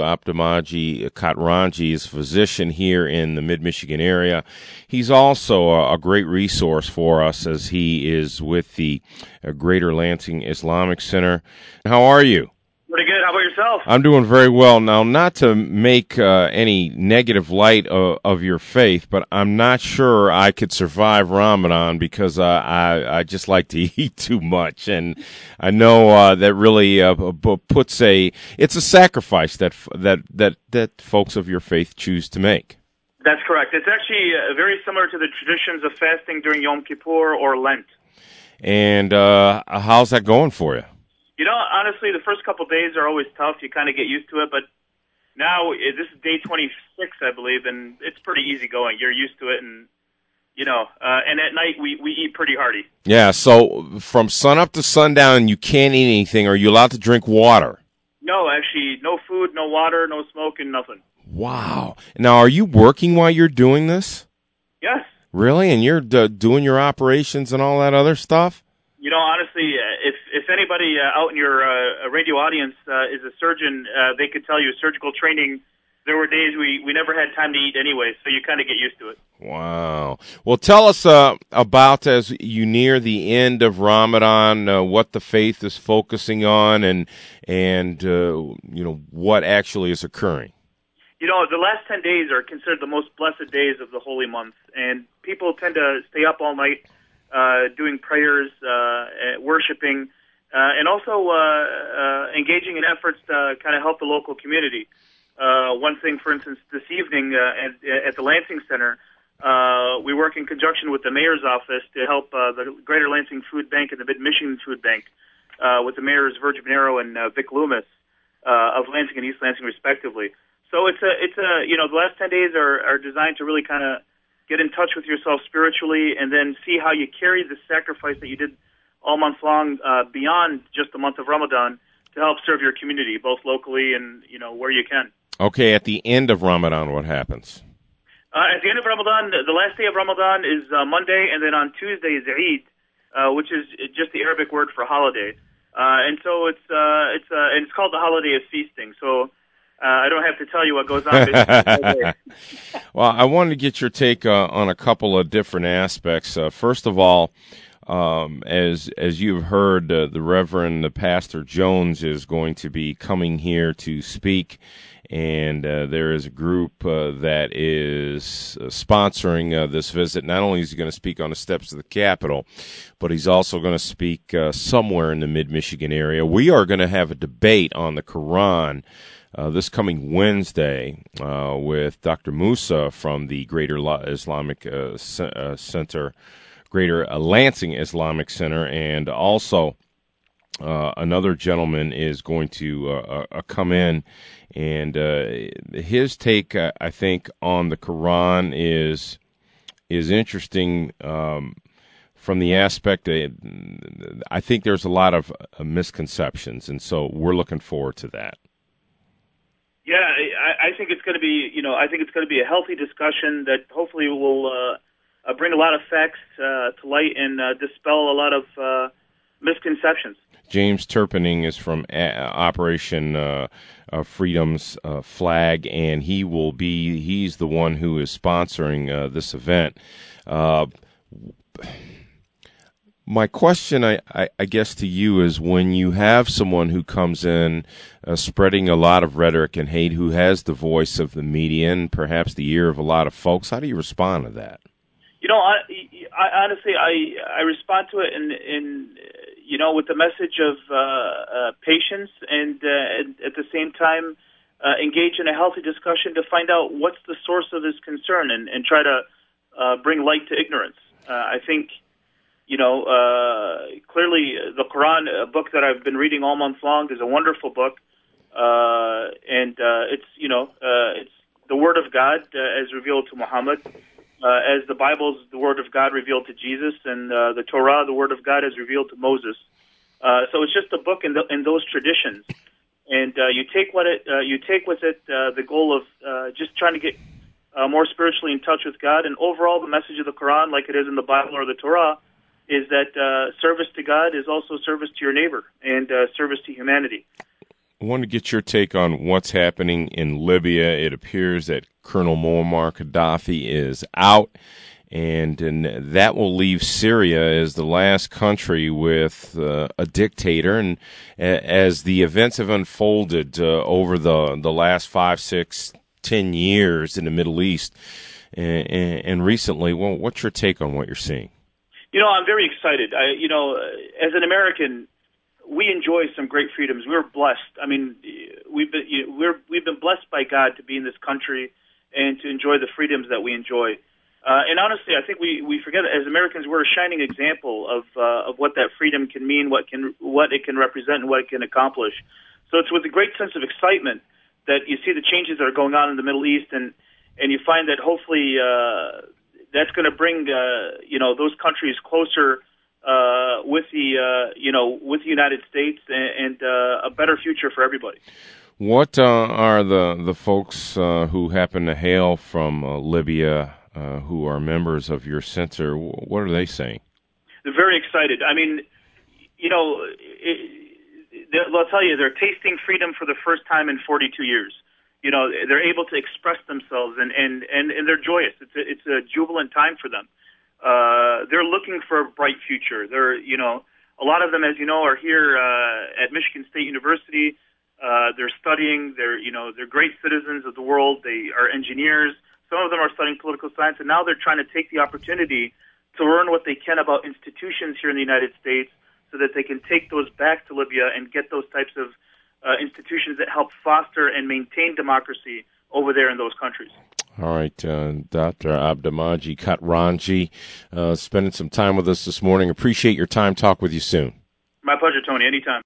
Abdamaji Katranji is a physician here in the Mid-Michigan area. He's also a great resource for us as he is with the Greater Lansing Islamic Center. How are you? Pretty good. How about yourself? I'm doing very well. Now, not to make any negative light of your faith, but I'm not sure I could survive Ramadan because I just like to eat too much, and I know that really puts it's a sacrifice that folks of your faith choose to make. That's correct. It's actually very similar to the traditions of fasting during Yom Kippur or Lent. And how's that going for you? You know, honestly, the first couple of days are always tough. You kind of get used to it, but now this is day 26, I believe, and it's pretty easy going. You're used to it, and and at night we eat pretty hearty. Yeah. So from sunup to sundown, you can't eat anything. Are you allowed to drink water? No, actually, no food, no water, no smoke, and nothing. Wow. Now, are you working while you're doing this? Yes. Really? And you're doing your operations and all that other stuff? You know, honestly, if anybody out in your radio audience is a surgeon, they could tell you surgical training, there were days we never had time to eat anyway, so you kind of get used to it. Wow. Well, tell us about, as you near the end of Ramadan, what the faith is focusing on and what actually is occurring. You know, the last 10 days are considered the most blessed days of the holy month, and people tend to stay up all night doing prayers, worshiping, and also engaging in efforts to kind of help the local community. One thing, for instance, this evening at the Lansing Center, we work in conjunction with the mayor's office to help the Greater Lansing Food Bank and the Mid-Michigan Food Bank with the mayors Virgil Bonero and Vic Loomis of Lansing and East Lansing, respectively. So it's the last 10 days are designed to really kind of get in touch with yourself spiritually, and then see how you carry the sacrifice that you did all month long beyond just the month of Ramadan to help serve your community, both locally and where you can. Okay, at the end of Ramadan, what happens? At the end of Ramadan, the last day of Ramadan is Monday, and then on Tuesday is Eid, which is just the Arabic word for holiday, and so it's called the holiday of feasting. So. I don't have to tell you what goes on. Well, I wanted to get your take on a couple of different aspects. First of all, as you've heard, the Reverend Pastor Jones is going to be coming here to speak, and there is a group that is sponsoring this visit. Not only is he going to speak on the steps of the Capitol, but he's also going to speak somewhere in the Mid-Michigan area. We are going to have a debate on the Quran this coming Wednesday with Dr. Musa from the Greater Islamic Center, Greater Lansing Islamic Center, and also another gentleman is going to come in, and his take, I think, on the Quran is interesting from the aspect that I think there's a lot of misconceptions, and so we're looking forward to that. Yeah, I think it's going to be, I think it's going to be a healthy discussion that hopefully will bring a lot of facts to light and dispel a lot of misconceptions. James Turpening is from Operation Freedom's Flag, and he's the one who is sponsoring this event. My question, I guess, to you is, when you have someone who comes in spreading a lot of rhetoric and hate, who has the voice of the media and perhaps the ear of a lot of folks, how do you respond to that? I honestly, I respond to it in with the message of patience, and at the same time engage in a healthy discussion to find out what's the source of this concern and try to bring light to ignorance. I think. Clearly the Quran, a book that I've been reading all month long, is a wonderful book. And it's the Word of God as revealed to Muhammad, as the Bible's the Word of God revealed to Jesus, and the Torah, the Word of God, as revealed to Moses. So it's just a book in those traditions. And you take with it the goal of just trying to get more spiritually in touch with God. And overall, the message of the Quran, like it is in the Bible or the Torah, is that service to God is also service to your neighbor and service to humanity. I want to get your take on what's happening in Libya. It appears that Colonel Muammar Gaddafi is out, and that will leave Syria as the last country with a dictator. And as the events have unfolded over the last 5, 6, 10 years in the Middle East and recently, well, what's your take on what you're seeing? I'm very excited. As an American, we enjoy some great freedoms. We're blessed. I mean, we've been blessed by God to be in this country and to enjoy the freedoms that we enjoy. And honestly, I think we forget that as Americans, we're a shining example of what that freedom can mean, what it can represent, and what it can accomplish. So it's with a great sense of excitement that you see the changes that are going on in the Middle East, and you find that hopefully that's going to bring those countries closer with the United States and a better future for everybody. What are the folks who happen to hail from Libya who are members of your center? What are they saying? They're very excited. I mean, I'll tell you, they're tasting freedom for the first time in 42 years. They're able to express themselves and they're joyous. It's a jubilant time for them. They're looking for a bright future. A lot of them, as you know, are here at Michigan State University. They're studying. They're great citizens of the world. They are engineers. Some of them are studying political science, and now they're trying to take the opportunity to learn what they can about institutions here in the United States so that they can take those back to Libya and get those types of institutions that help foster and maintain democracy over there in those countries. All right, Dr. Abdelmajid Katranji, spending some time with us this morning. Appreciate your time. Talk with you soon. My pleasure, Tony. Anytime.